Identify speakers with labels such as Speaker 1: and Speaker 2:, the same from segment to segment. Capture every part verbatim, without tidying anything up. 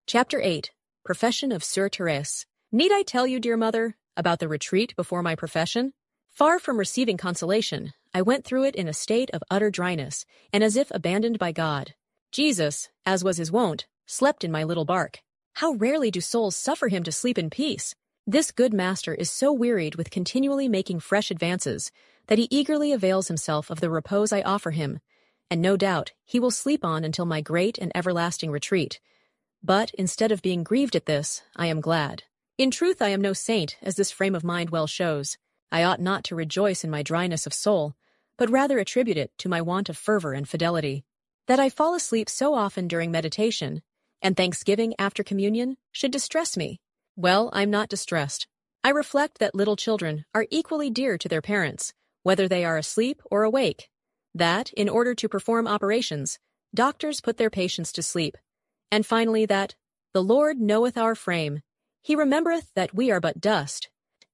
Speaker 1: Chapter eight. Profession of Sœur Thérèse. Need I tell you, dear mother, about the retreat before my profession? Far from receiving consolation, I went through it in a state of utter dryness, and as if abandoned by God. Jesus, as was his wont, slept in my little bark. How rarely do souls suffer him to sleep in peace! This good master is so wearied with continually making fresh advances, that he eagerly avails himself of the repose I offer him, and no doubt he will sleep on until my great and everlasting retreat. But, instead of being grieved at this, I am glad. In truth I am no saint, as this frame of mind well shows. I ought not to rejoice in my dryness of soul, but rather attribute it to my want of fervor and fidelity. That I fall asleep so often during meditation, and thanksgiving after communion, should distress me. Well, I'm not distressed. I reflect that little children are equally dear to their parents, whether they are asleep or awake. That, in order to perform operations, doctors put their patients to sleep. And finally that, the Lord knoweth our frame, he remembereth that we are but dust.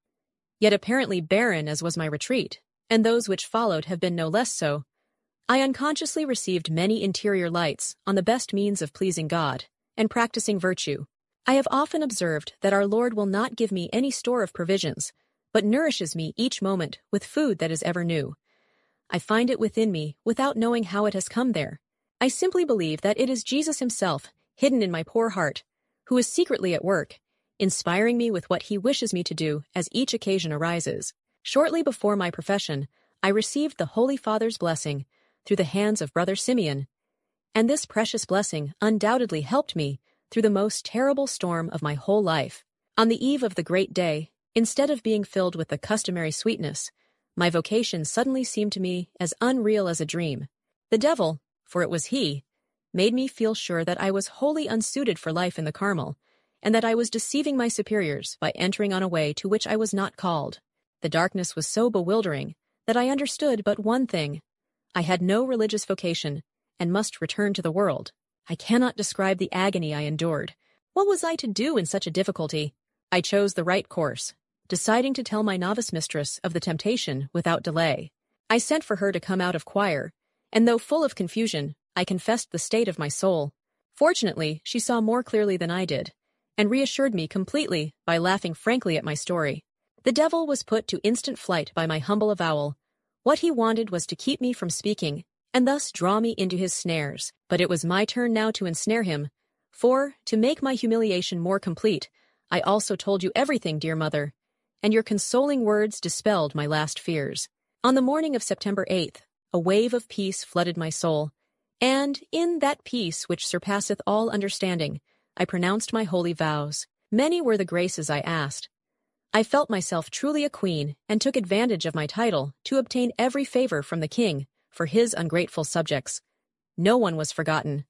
Speaker 1: Yet apparently barren as was my retreat, and those which followed have been no less so, I unconsciously received many interior lights on the best means of pleasing God, and practicing virtue. I have often observed that our Lord will not give me any store of provisions, but nourishes me each moment with food that is ever new. I find it within me without knowing how it has come there. I simply believe that it is Jesus himself, hidden in my poor heart, who is secretly at work, inspiring me with what he wishes me to do as each occasion arises. Shortly before my profession, I received the Holy Father's blessing through the hands of Brother Simeon, and this precious blessing undoubtedly helped me through the most terrible storm of my whole life. On the eve of the great day, instead of being filled with the customary sweetness, my vocation suddenly seemed to me as unreal as a dream. The devil, for it was he, made me feel sure that I was wholly unsuited for life in the Carmel, and that I was deceiving my superiors by entering on a way to which I was not called. The darkness was so bewildering that I understood but one thing. I had no religious vocation, and must return to the world. I cannot describe the agony I endured. What was I to do in such a difficulty? I chose the right course, deciding to tell my novice mistress of the temptation without delay. I sent for her to come out of choir, and though full of confusion, I confessed the state of my soul. Fortunately, she saw more clearly than I did, and reassured me completely by laughing frankly at my story. The devil was put to instant flight by my humble avowal. What he wanted was to keep me from speaking, and thus draw me into his snares. But it was my turn now to ensnare him, for, to make my humiliation more complete, I also told you everything, dear mother, and your consoling words dispelled my last fears. On the morning of September eighth, a wave of peace flooded my soul, and, in that peace which surpasseth all understanding, I pronounced my holy vows. Many were the graces I asked. I felt myself truly a queen, and took advantage of my title to obtain every favor from the king for his ungrateful subjects. No one was forgotten.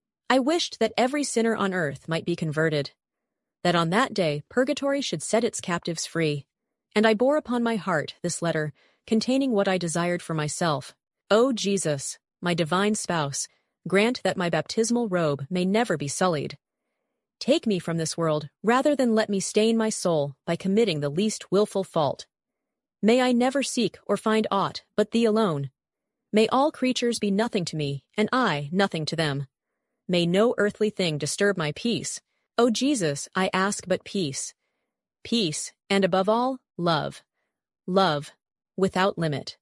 Speaker 1: I wished that every sinner on earth might be converted, that on that day purgatory should set its captives free, and I bore upon my heart this letter containing what I desired for myself. O Jesus, my divine spouse, grant that my baptismal robe may never be sullied. Take me from this world rather than let me stain my soul by committing the least willful fault. May I never seek or find aught but thee alone. May all creatures be nothing to me, and I nothing to them. May no earthly thing disturb my peace. O Jesus, I ask but peace. Peace, and above all, love. Love, without limit.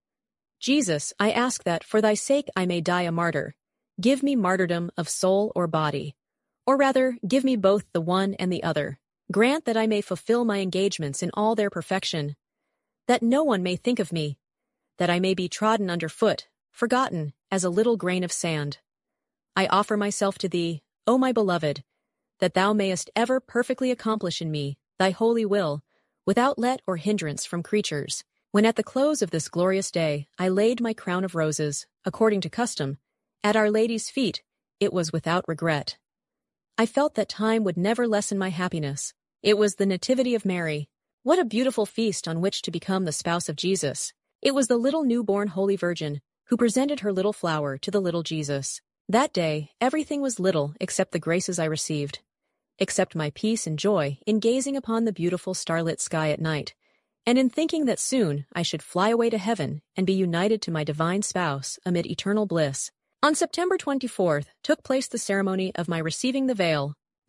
Speaker 1: Jesus, I ask that, for thy sake, I may die a martyr. Give me martyrdom of soul or body. Or rather, give me both the one and the other. Grant that I may fulfill my engagements in all their perfection. That no one may think of me. That I may be trodden under foot, forgotten as a little grain of sand. I offer myself to thee, O my beloved, that thou mayest ever perfectly accomplish in me thy holy will, without let or hindrance from creatures. When at the close of this glorious day I laid my crown of roses, according to custom, at Our Lady's feet, it was without regret. I felt that time would never lessen my happiness. It was the Nativity of Mary. What a beautiful feast on which to become the spouse of Jesus. It was the little newborn Holy Virgin who presented her little flower to the little Jesus. That day, everything was little except the graces I received, except my peace and joy in gazing upon the beautiful starlit sky at night, and in thinking that soon I should fly away to heaven and be united to my divine spouse amid eternal bliss. On September twenty-fourth took place the ceremony of my receiving the veil.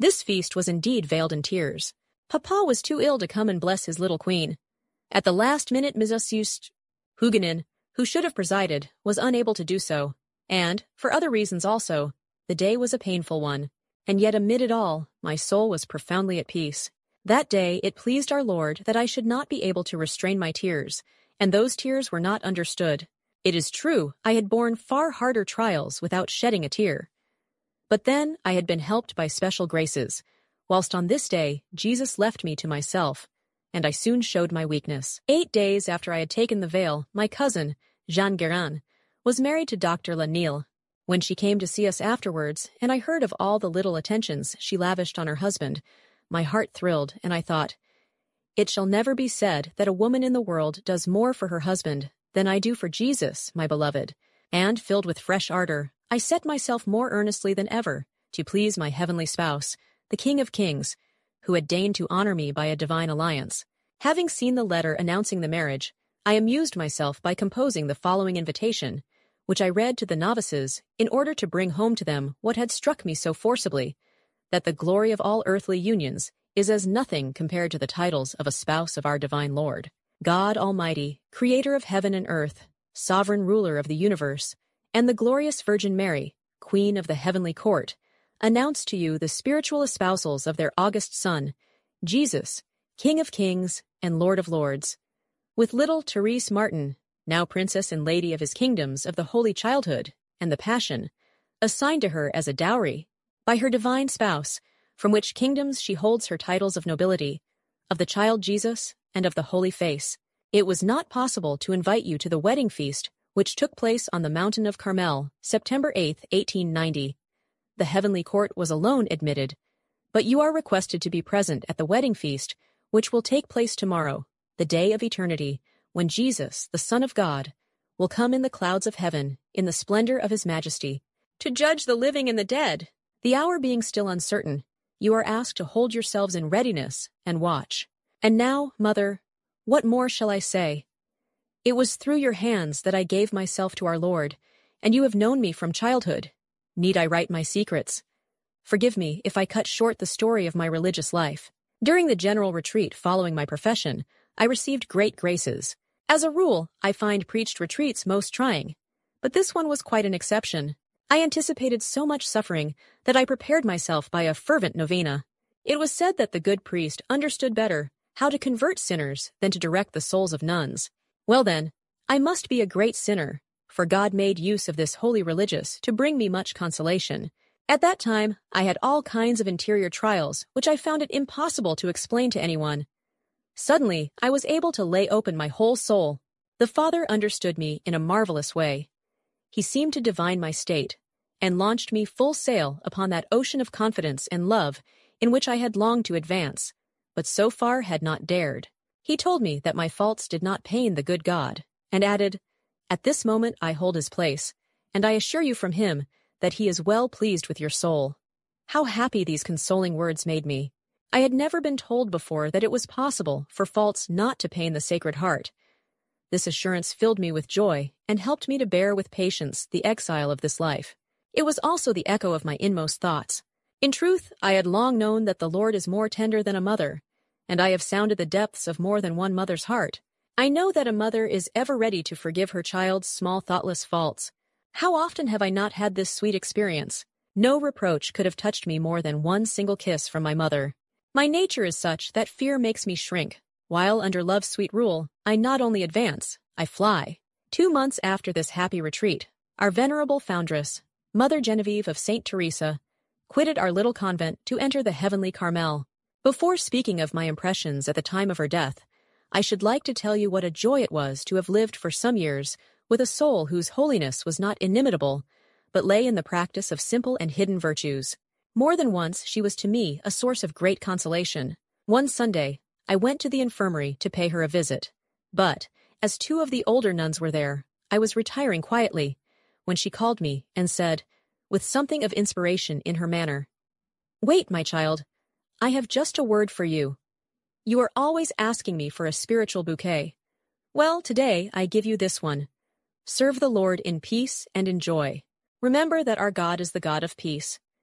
Speaker 1: This feast was indeed veiled in tears. Papa was too ill to come and bless his little queen. At the last minute, Missus Huguenin, who should have presided, was unable to do so, and, for other reasons also, the day was a painful one. And yet amid it all, my soul was profoundly at peace. That day it pleased our Lord that I should not be able to restrain my tears, and those tears were not understood. It is true, I had borne far harder trials without shedding a tear. But then I had been helped by special graces, whilst on this day Jesus left me to myself, and I soon showed my weakness. Eight days after I had taken the veil, my cousin, Jeanne Guérin, was married to Doctor Lanille. When she came to see us afterwards, and I heard of all the little attentions she lavished on her husband, my heart thrilled, and I thought, "It shall never be said that a woman in the world does more for her husband than I do for Jesus, my beloved." And, filled with fresh ardor, I set myself more earnestly than ever to please my heavenly spouse, the King of Kings, who had deigned to honor me by a divine alliance. Having seen the letter announcing the marriage, I amused myself by composing the following invitation, which I read to the novices in order to bring home to them what had struck me so forcibly, that the glory of all earthly unions is as nothing compared to the titles of a spouse of our divine Lord. God Almighty, creator of heaven and earth, sovereign ruler of the universe, and the glorious Virgin Mary, Queen of the heavenly court, announce to you the spiritual espousals of their august Son, Jesus, King of kings and Lord of lords. With little Therese Martin, now Princess and Lady of his kingdoms of the Holy Childhood and the Passion, assigned to her as a dowry, by her divine spouse, from which kingdoms she holds her titles of nobility, of the child Jesus, and of the Holy Face. It was not possible to invite you to the wedding feast which took place on the mountain of Carmel, September eighth, eighteen ninety. The heavenly court was alone admitted, but you are requested to be present at the wedding feast which will take place tomorrow, the day of eternity, when Jesus, the Son of God, will come in the clouds of heaven, in the splendor of his majesty, to judge the living and the dead. The hour being still uncertain, you are asked to hold yourselves in readiness and watch. And now, Mother, what more shall I say? It was through your hands that I gave myself to our Lord, and you have known me from childhood. Need I write my secrets? Forgive me if I cut short the story of my religious life. During the general retreat following my profession, I received great graces. As a rule, I find preached retreats most trying, but this one was quite an exception. I anticipated so much suffering that I prepared myself by a fervent novena. It was said that the good priest understood better how to convert sinners than to direct the souls of nuns. Well then, I must be a great sinner, for God made use of this holy religious to bring me much consolation. At that time, I had all kinds of interior trials which I found it impossible to explain to anyone. Suddenly, I was able to lay open my whole soul. The Father understood me in a marvelous way. He seemed to divine my state, and launched me full sail upon that ocean of confidence and love in which I had longed to advance, but so far had not dared. He told me that my faults did not pain the good God, and added, "At this moment I hold his place, and I assure you from him that he is well pleased with your soul." How happy these consoling words made me! I had never been told before that it was possible for faults not to pain the Sacred Heart. This assurance filled me with joy and helped me to bear with patience the exile of this life. It was also the echo of my inmost thoughts. In truth, I had long known that the Lord is more tender than a mother, and I have sounded the depths of more than one mother's heart. I know that a mother is ever ready to forgive her child's small thoughtless faults. How often have I not had this sweet experience? No reproach could have touched me more than one single kiss from my mother. My nature is such that fear makes me shrink, while under love's sweet rule, I not only advance, I fly. Two months after this happy retreat, our venerable foundress, Mother Genevieve of Saint Teresa, quitted our little convent to enter the heavenly Carmel. Before speaking of my impressions at the time of her death, I should like to tell you what a joy it was to have lived for some years with a soul whose holiness was not inimitable, but lay in the practice of simple and hidden virtues. More than once she was to me a source of great consolation. One Sunday, I went to the infirmary to pay her a visit, but, as two of the older nuns were there, I was retiring quietly, when she called me and said, with something of inspiration in her manner, "Wait, my child, I have just a word for you. You are always asking me for a spiritual bouquet. Well, today I give you this one. Serve the Lord in peace and in joy. Remember that our God is the God of peace.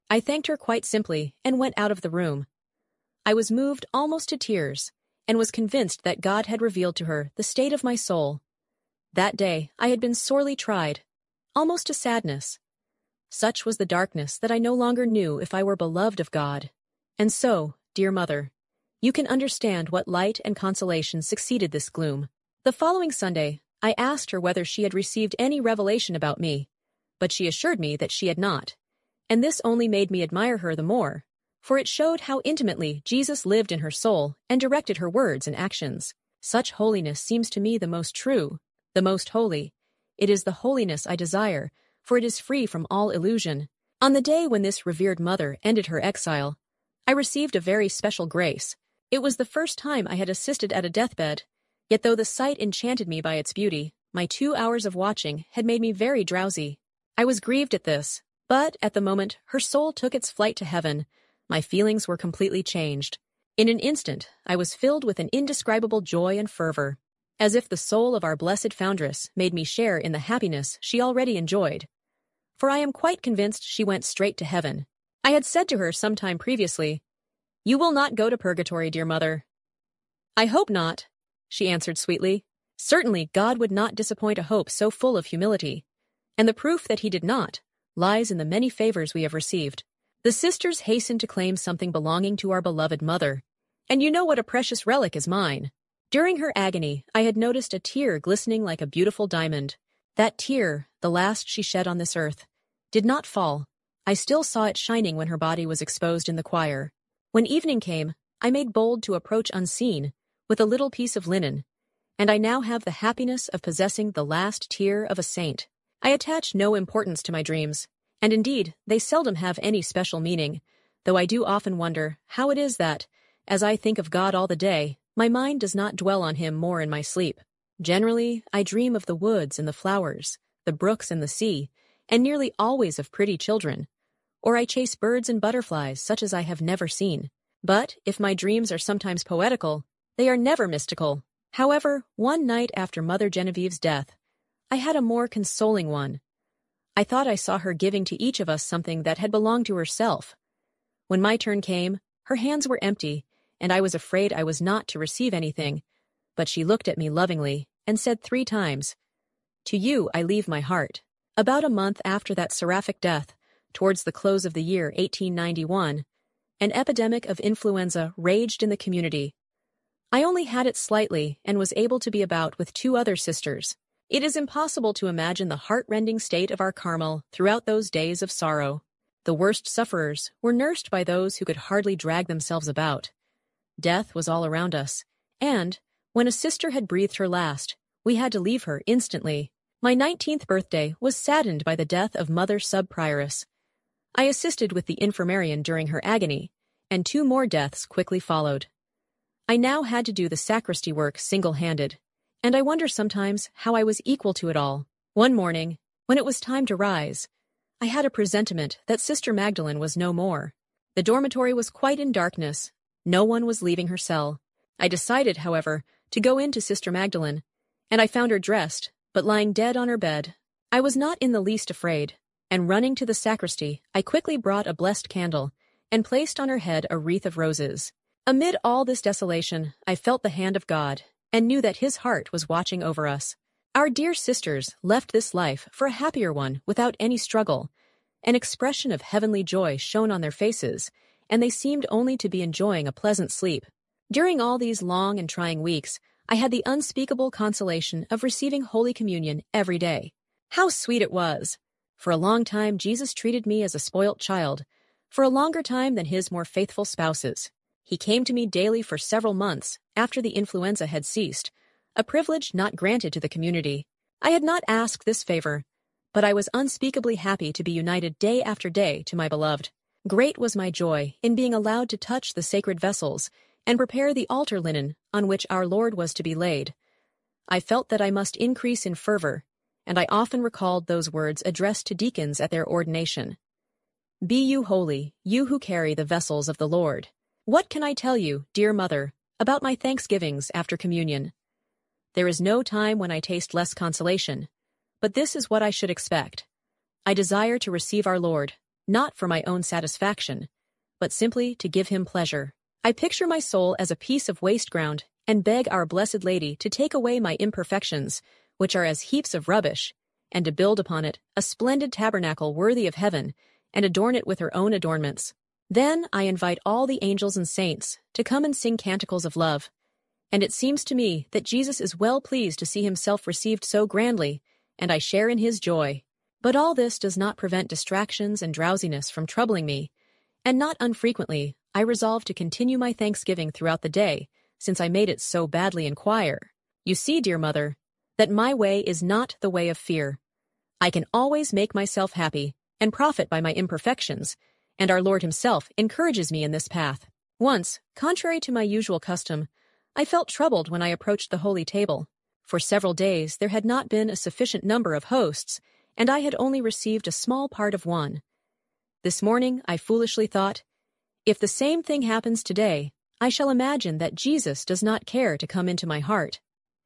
Speaker 1: I thanked her quite simply and went out of the room. I was moved almost to tears and was convinced that God had revealed to her the state of my soul. That day I had been sorely tried, almost to sadness. Such was the darkness that I no longer knew if I were beloved of God. And so, dear mother, you can understand what light and consolation succeeded this gloom. The following Sunday, I asked her whether she had received any revelation about me, but she assured me that she had not. And this only made me admire her the more, for it showed how intimately Jesus lived in her soul and directed her words and actions. Such holiness seems to me the most true, the most holy. It is the holiness I desire, for it is free from all illusion. On the day when this revered mother ended her exile, I received a very special grace. It was the first time I had assisted at a deathbed, yet though the sight enchanted me by its beauty, my two hours of watching had made me very drowsy. I was grieved at this, but at the moment her soul took its flight to heaven, my feelings were completely changed. In an instant, I was filled with an indescribable joy and fervor, as if the soul of our blessed foundress made me share in the happiness she already enjoyed. For I am quite convinced she went straight to heaven. I had said to her some time previously, "You will not go to purgatory, dear mother." "I hope not," she answered sweetly. Certainly God would not disappoint a hope so full of humility, and the proof that he did not lies in the many favors we have received. The sisters hastened to claim something belonging to our beloved mother, and you know what a precious relic is mine. During her agony, I had noticed a tear glistening like a beautiful diamond. That tear, the last she shed on this earth, did not fall. I still saw it shining when her body was exposed in the choir. When evening came, I made bold to approach unseen, with a little piece of linen, and I now have the happiness of possessing the last tear of a saint. I attach no importance to my dreams, and indeed, they seldom have any special meaning, though I do often wonder how it is that, as I think of God all the day, my mind does not dwell on him more in my sleep. Generally, I dream of the woods and the flowers, the brooks and the sea, and nearly always of pretty children, or I chase birds and butterflies such as I have never seen. But if my dreams are sometimes poetical, they are never mystical. However, one night after Mother Genevieve's death, I had a more consoling one. I thought I saw her giving to each of us something that had belonged to herself. When my turn came, her hands were empty, and I was afraid I was not to receive anything, but she looked at me lovingly and said three times, "To you I leave my heart." About a month after that seraphic death, towards the close of the year eighteen ninety-one, an epidemic of influenza raged in the community. I only had it slightly and was able to be about with two other sisters. It is impossible to imagine the heart-rending state of our Carmel throughout those days of sorrow. The worst sufferers were nursed by those who could hardly drag themselves about. Death was all around us, and, when a sister had breathed her last, we had to leave her instantly. My nineteenth birthday was saddened by the death of Mother Sub-Prioress. I assisted with the infirmarian during her agony, and two more deaths quickly followed. I now had to do the sacristy work single-handed, and I wonder sometimes how I was equal to it all. One morning, when it was time to rise, I had a presentiment that Sister Magdalene was no more. The dormitory was quite in darkness. No one was leaving her cell. I decided, however, to go in to Sister Magdalene, and I found her dressed, but lying dead on her bed. I was not in the least afraid, and running to the sacristy, I quickly brought a blessed candle and placed on her head a wreath of roses. Amid all this desolation, I felt the hand of God, and knew that his heart was watching over us. Our dear sisters left this life for a happier one without any struggle. An expression of heavenly joy shone on their faces, and they seemed only to be enjoying a pleasant sleep. During all these long and trying weeks, I had the unspeakable consolation of receiving Holy Communion every day. How sweet it was! For a long time Jesus treated me as a spoilt child, for a longer time than his more faithful spouses. He came to me daily for several months after the influenza had ceased, a privilege not granted to the community. I had not asked this favor, but I was unspeakably happy to be united day after day to my beloved. Great was my joy in being allowed to touch the sacred vessels and prepare the altar linen on which our Lord was to be laid. I felt that I must increase in fervor, and I often recalled those words addressed to deacons at their ordination. "Be you holy, you who carry the vessels of the Lord." What can I tell you, dear mother, about my thanksgivings after communion? There is no time when I taste less consolation, but this is what I should expect. I desire to receive our Lord, not for my own satisfaction, but simply to give him pleasure. I picture my soul as a piece of waste ground and beg our Blessed Lady to take away my imperfections, which are as heaps of rubbish, and to build upon it a splendid tabernacle worthy of heaven, and adorn it with her own adornments. Then I invite all the angels and saints to come and sing canticles of love. And it seems to me that Jesus is well pleased to see himself received so grandly, and I share in his joy. But all this does not prevent distractions and drowsiness from troubling me, and not unfrequently I resolve to continue my thanksgiving throughout the day, since I made it so badly inquire. You see, dear mother, that my way is not the way of fear. I can always make myself happy, and profit by my imperfections, and our Lord himself encourages me in this path. Once, contrary to my usual custom, I felt troubled when I approached the holy table. For several days there had not been a sufficient number of hosts, and I had only received a small part of one. This morning I foolishly thought, if the same thing happens today, I shall imagine that Jesus does not care to come into my heart.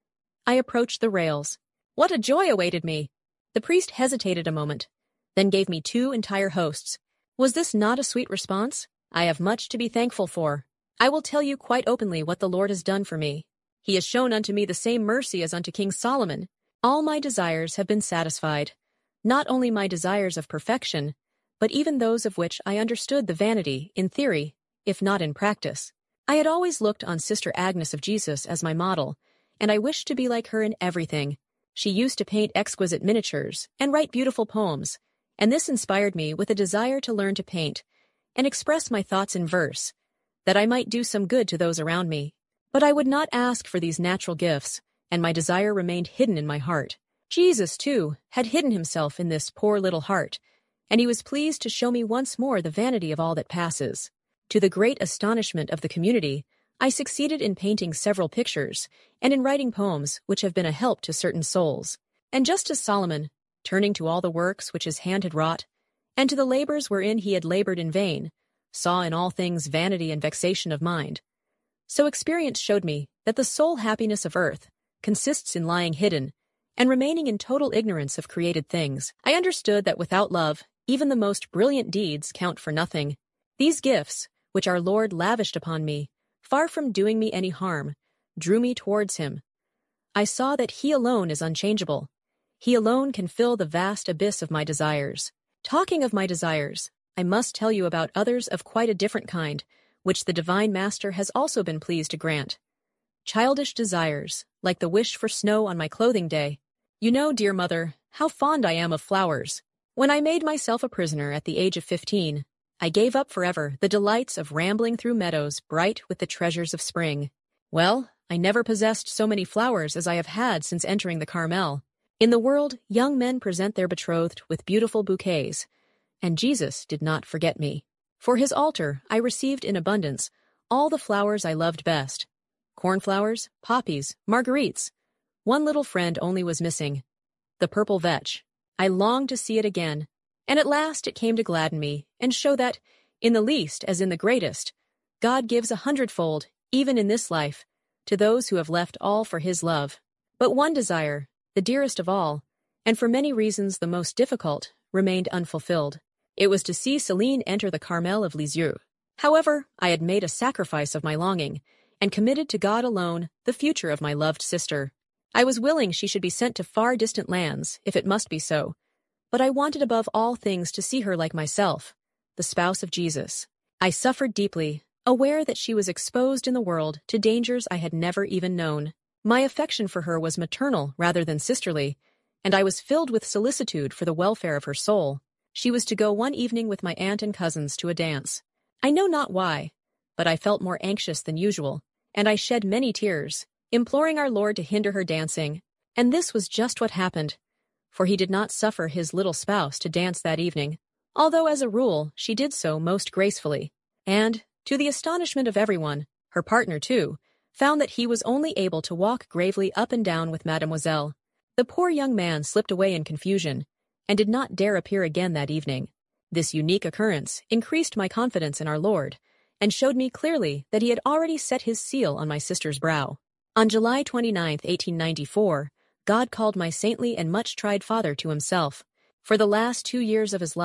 Speaker 1: I approached the rails. What a joy awaited me! The priest hesitated a moment, then gave me two entire hosts. Was this not a sweet response? I have much to be thankful for. I will tell you quite openly what the Lord has done for me. He has shown unto me the same mercy as unto King Solomon. All my desires have been satisfied, not only my desires of perfection, but even those of which I understood the vanity in theory, if not in practice. I had always looked on Sister Agnes of Jesus as my model, and I wished to be like her in everything. She used to paint exquisite miniatures and write beautiful poems, and this inspired me with a desire to learn to paint and express my thoughts in verse, that I might do some good to those around me. But I would not ask for these natural gifts, and my desire remained hidden in my heart. Jesus, too, had hidden himself in this poor little heart, and he was pleased to show me once more the vanity of all that passes. To the great astonishment of the community, I succeeded in painting several pictures, and in writing poems which have been a help to certain souls. And just as Solomon, turning to all the works which his hand had wrought, and to the labors wherein he had labored in vain, saw in all things vanity and vexation of mind, so experience showed me that the sole happiness of earth consists in lying hidden and remaining in total ignorance of created things. I understood that without love, even the most brilliant deeds count for nothing. These gifts, which our Lord lavished upon me, far from doing me any harm, drew me towards him. I saw that he alone is unchangeable. He alone can fill the vast abyss of my desires. Talking of my desires, I must tell you about others of quite a different kind, which the Divine Master has also been pleased to grant. Childish desires, like the wish for snow on my clothing day. You know, dear mother, how fond I am of flowers. When I made myself a prisoner at the age of fifteen, I gave up forever the delights of rambling through meadows bright with the treasures of spring. Well, I never possessed so many flowers as I have had since entering the Carmel. In the world, young men present their betrothed with beautiful bouquets, and Jesus did not forget me. For his altar I received in abundance all the flowers I loved best. Cornflowers, poppies, marguerites. One little friend only was missing, the purple vetch. I longed to see it again, and at last it came to gladden me and show that, in the least as in the greatest, God gives a hundredfold, even in this life, to those who have left all for his love. But one desire, the dearest of all, and for many reasons the most difficult, remained unfulfilled. It was to see Céline enter the Carmel of Lisieux. However, I had made a sacrifice of my longing, and committed to God alone the future of my loved sister. I was willing she should be sent to far distant lands, if it must be so, but I wanted above all things to see her like myself, the spouse of Jesus. I suffered deeply, aware that she was exposed in the world to dangers I had never even known. My affection for her was maternal rather than sisterly, and I was filled with solicitude for the welfare of her soul. She was to go one evening with my aunt and cousins to a dance. I know not why, but I felt more anxious than usual, and I shed many tears, imploring our Lord to hinder her dancing. And this was just what happened, for he did not suffer his little spouse to dance that evening, although as a rule she did so most gracefully. And, to the astonishment of everyone, her partner too, found that he was only able to walk gravely up and down with Mademoiselle. The poor young man slipped away in confusion, and did not dare appear again that evening. This unique occurrence increased my confidence in our Lord, and showed me clearly that he had already set his seal on my sister's brow. On July twenty-ninth, eighteen ninety-four, God called my saintly and much-tried father to himself. For the last two years of his life,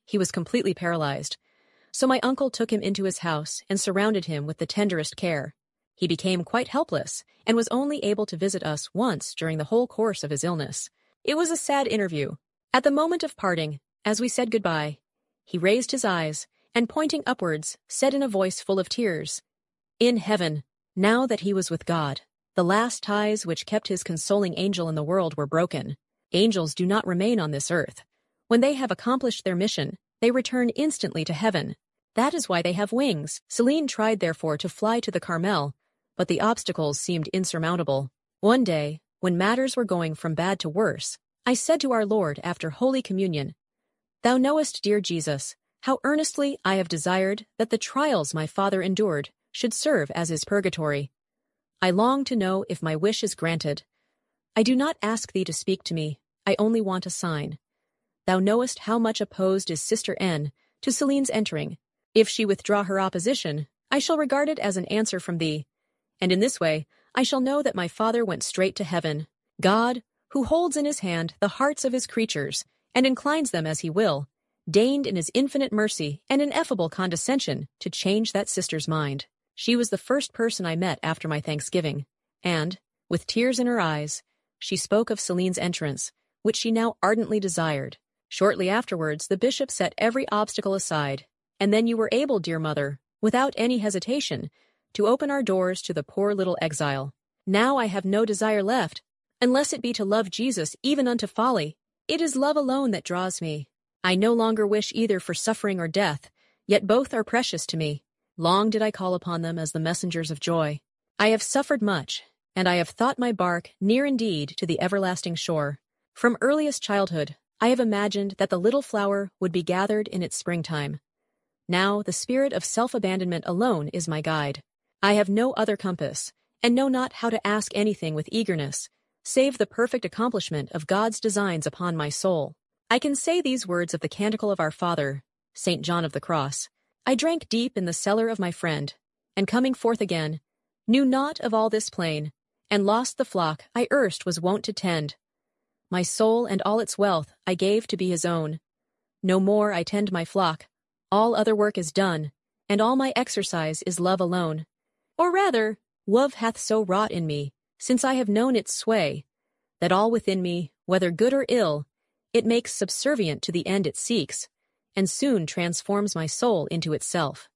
Speaker 1: He was completely paralyzed. So my uncle took him into his house and surrounded him with the tenderest care. He became quite helpless and was only able to visit us once during the whole course of his illness. It was a sad interview. At the moment of parting, as we said goodbye, he raised his eyes and, pointing upwards, said in a voice full of tears, "In heaven, now that he was with God, the last ties which kept his consoling angel in the world were broken. Angels do not remain on this earth. When they have accomplished their mission, they return instantly to heaven. That is why they have wings." Celine tried therefore to fly to the Carmel, but the obstacles seemed insurmountable. One day, when matters were going from bad to worse, I said to our Lord after Holy Communion, "Thou knowest, dear Jesus, how earnestly I have desired that the trials my father endured should serve as his purgatory. I long to know if my wish is granted. I do not ask thee to speak to me, I only want a sign. Thou knowest how much opposed is Sister N to Celine's entering. If she withdraw her opposition, I shall regard it as an answer from thee, and in this way I shall know that my father went straight to heaven. God, who holds in his hand the hearts of his creatures and inclines them as he will, deigned in his infinite mercy and ineffable condescension to change that sister's mind. She was the first person I met after my Thanksgiving, and, with tears in her eyes, she spoke of Celine's entrance, which she now ardently desired. Shortly afterwards the bishop set every obstacle aside, and then you were able, dear mother, without any hesitation, to open our doors to the poor little exile. Now I have no desire left, unless it be to love Jesus even unto folly. It is love alone that draws me. I no longer wish either for suffering or death, yet both are precious to me. Long did I call upon them as the messengers of joy. I have suffered much, and I have thought my bark near indeed to the everlasting shore. From earliest childhood, I have imagined that the little flower would be gathered in its springtime. Now the spirit of self-abandonment alone is my guide. I have no other compass, and know not how to ask anything with eagerness, save the perfect accomplishment of God's designs upon my soul. I can say these words of the Canticle of Our Father, Saint John of the Cross. I drank deep in the cellar of my friend, and coming forth again, knew naught of all this plain, and lost the flock I erst was wont to tend. My soul and all its wealth I gave to be his own. No more I tend my flock, all other work is done, and all my exercise is love alone. Or rather, love hath so wrought in me, since I have known its sway, that all within me, whether good or ill, it makes subservient to the end it seeks, and soon transforms my soul into itself.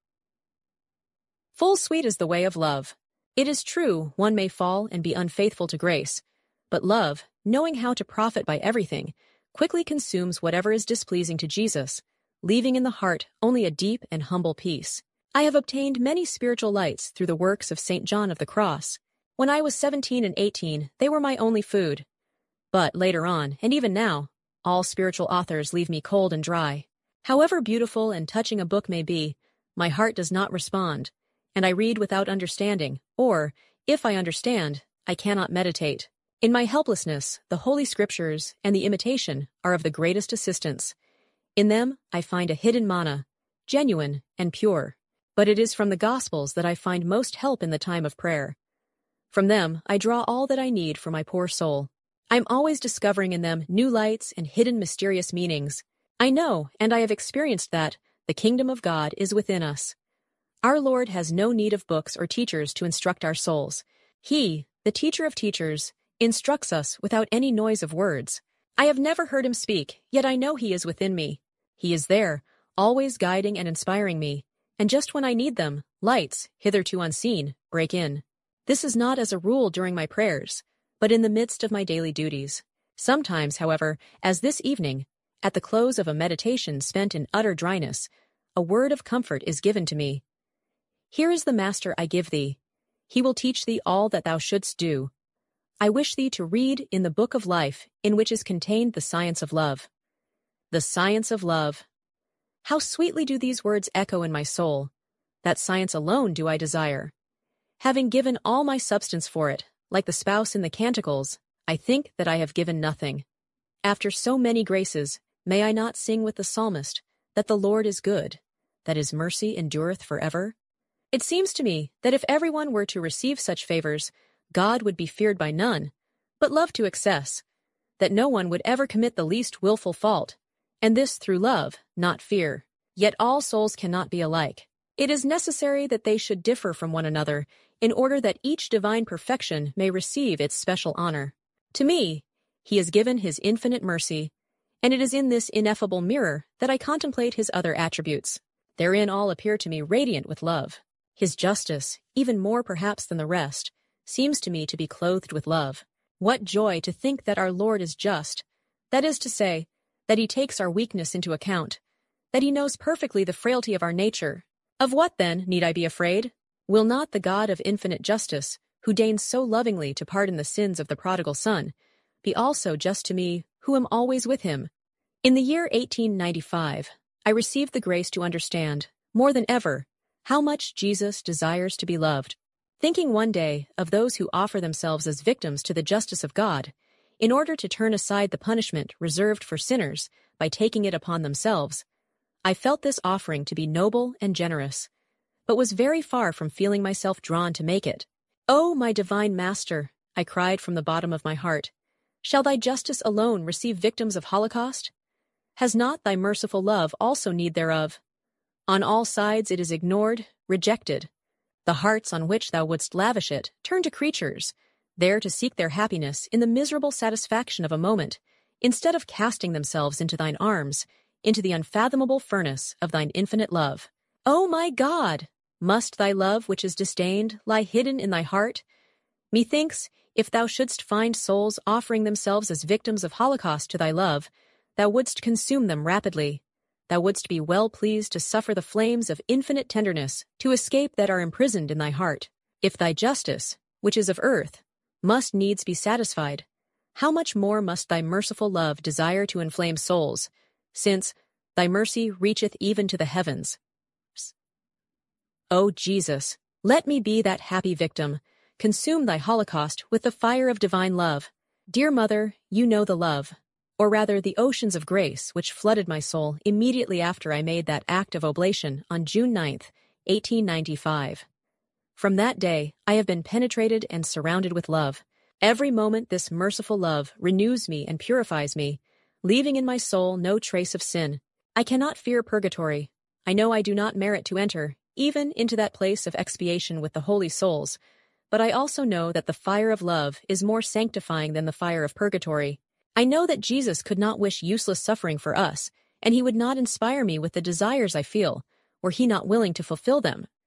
Speaker 1: Full sweet is the way of love. It is true one may fall and be unfaithful to grace, but love, knowing how to profit by everything, quickly consumes whatever is displeasing to Jesus, leaving in the heart only a deep and humble peace. I have obtained many spiritual lights through the works of Saint John of the Cross. When I was seventeen and eighteen, they were my only food. But later on, and even now, all spiritual authors leave me cold and dry. However beautiful and touching a book may be, my heart does not respond, and I read without understanding, or, if I understand, I cannot meditate. In my helplessness, the Holy Scriptures and the Imitation are of the greatest assistance. In them I find a hidden manna, genuine and pure. But it is from the Gospels that I find most help in the time of prayer. From them I draw all that I need for my poor soul. I am always discovering in them new lights and hidden mysterious meanings. I know, and I have experienced that, the kingdom of God is within us. Our Lord has no need of books or teachers to instruct our souls. He, the teacher of teachers, instructs us without any noise of words. I have never heard him speak, yet I know he is within me. He is there, always guiding and inspiring me, and just when I need them, lights, hitherto unseen, break in. This is not as a rule during my prayers, but in the midst of my daily duties. Sometimes, however, as this evening, at the close of a meditation spent in utter dryness, a word of comfort is given to me. Here is the Master I give thee. He will teach thee all that thou shouldst do. I wish thee to read in the book of life in which is contained the science of love. The science of love. How sweetly do these words echo in my soul. That science alone do I desire. Having given all my substance for it, like the spouse in the Canticles, I think that I have given nothing. After so many graces, may I not sing with the psalmist, that the Lord is good, that his mercy endureth forever? It seems to me that if everyone were to receive such favors, God would be feared by none, but loved to excess, that no one would ever commit the least willful fault, and this through love, not fear. Yet all souls cannot be alike. It is necessary that they should differ from one another in order that each divine perfection may receive its special honor. To me, he has given his infinite mercy, and it is in this ineffable mirror that I contemplate his other attributes. Therein all appear to me radiant with love. His justice, even more perhaps than the rest, seems to me to be clothed with love. What joy to think that our Lord is just, that is to say, that he takes our weakness into account, that he knows perfectly the frailty of our nature. Of what, then, need I be afraid? Will not the God of infinite justice, who deigns so lovingly to pardon the sins of the prodigal son, be also just to me, who am always with him? In the year eighteen ninety-five, I received the grace to understand, more than ever, how much Jesus desires to be loved. Thinking one day of those who offer themselves as victims to the justice of God, in order to turn aside the punishment reserved for sinners by taking it upon themselves, I felt this offering to be noble and generous, but was very far from feeling myself drawn to make it. "O my divine Master," I cried from the bottom of my heart, "shall thy justice alone receive victims of holocaust? Has not thy merciful love also need thereof? On all sides it is ignored, rejected. The hearts on which thou wouldst lavish it turn to creatures, there to seek their happiness in the miserable satisfaction of a moment, instead of casting themselves into thine arms, into the unfathomable furnace of thine infinite love. O my God! Must thy love which is disdained lie hidden in thy heart? Methinks, if thou shouldst find souls offering themselves as victims of holocaust to thy love, thou wouldst consume them rapidly. Thou wouldst be well pleased to suffer the flames of infinite tenderness to escape that are imprisoned in thy heart. If thy justice, which is of earth, must needs be satisfied, how much more must thy merciful love desire to inflame souls, since thy mercy reacheth even to the heavens. O Jesus, let me be that happy victim. Consume thy holocaust with the fire of divine love. Dear Mother, you know the love, or rather the oceans of grace which flooded my soul immediately after I made that act of oblation on June ninth, eighteen ninety-five. From that day, I have been penetrated and surrounded with love. Every moment this merciful love renews me and purifies me, leaving in my soul no trace of sin. I cannot fear purgatory. I know I do not merit to enter, even into that place of expiation with the holy souls, but I also know that the fire of love is more sanctifying than the fire of purgatory. I know that Jesus could not wish useless suffering for us, and he would not inspire me with the desires I feel, were he not willing to fulfill them.